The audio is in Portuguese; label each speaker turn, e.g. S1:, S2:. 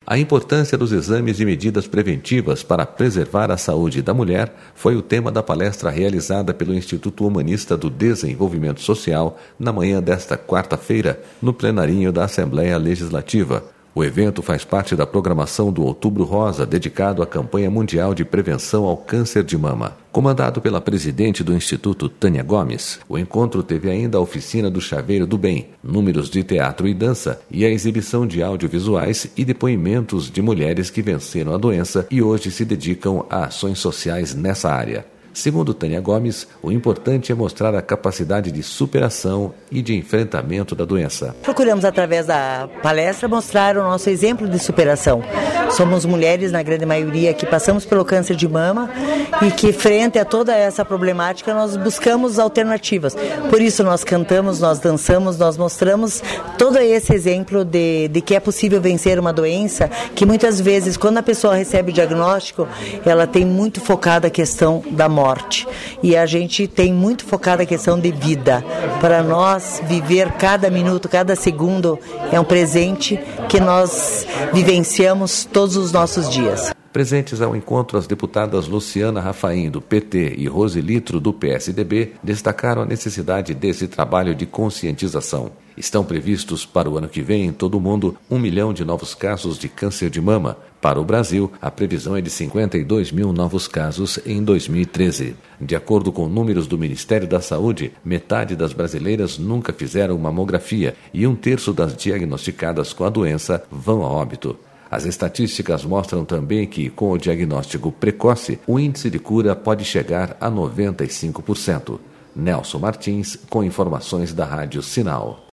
S1: A importância dos exames e medidas preventivas para preservar a saúde da mulher foi o tema da palestra realizada pelo Instituto Humanista do Desenvolvimento Social na manhã desta quarta-feira, no plenarinho da Assembleia Legislativa. O evento faz parte da programação do Outubro Rosa, dedicado à campanha mundial de prevenção ao câncer de mama. Comandado pela presidente do Instituto, Tânia Gomes, o encontro teve ainda a oficina do Chaveiro do Bem, números de teatro e dança e a exibição de audiovisuais e depoimentos de mulheres que venceram a doença e hoje se dedicam a ações sociais nessa área. Segundo Tânia Gomes, o importante é mostrar a capacidade de superação e de enfrentamento da doença.
S2: Procuramos, através da palestra, mostrar o nosso exemplo de superação. Somos mulheres, na grande maioria, que passamos pelo câncer de mama e que, frente a toda essa problemática, nós buscamos alternativas. Por isso, nós cantamos, nós dançamos, nós mostramos todo esse exemplo de que é possível vencer uma doença que, muitas vezes, quando a pessoa recebe o diagnóstico, ela tem muito focada a questão da morte. E a gente tem muito focada a questão de vida. Para nós, viver cada minuto, cada segundo é um presente que nós vivenciamos todos os nossos dias.
S1: Presentes ao encontro, as deputadas Luciana Rafaim, do PT, e Rose Litro, do PSDB, destacaram a necessidade desse trabalho de conscientização. Estão previstos para o ano que vem, em todo o mundo, 1 milhão de novos casos de câncer de mama. Para o Brasil, a previsão é de 52 mil novos casos em 2013. De acordo com números do Ministério da Saúde, metade das brasileiras nunca fizeram mamografia e 1/3 das diagnosticadas com a doença vão a óbito. As estatísticas mostram também que, com o diagnóstico precoce, o índice de cura pode chegar a 95%. Nelson Martins, com informações da Rádio Sinal.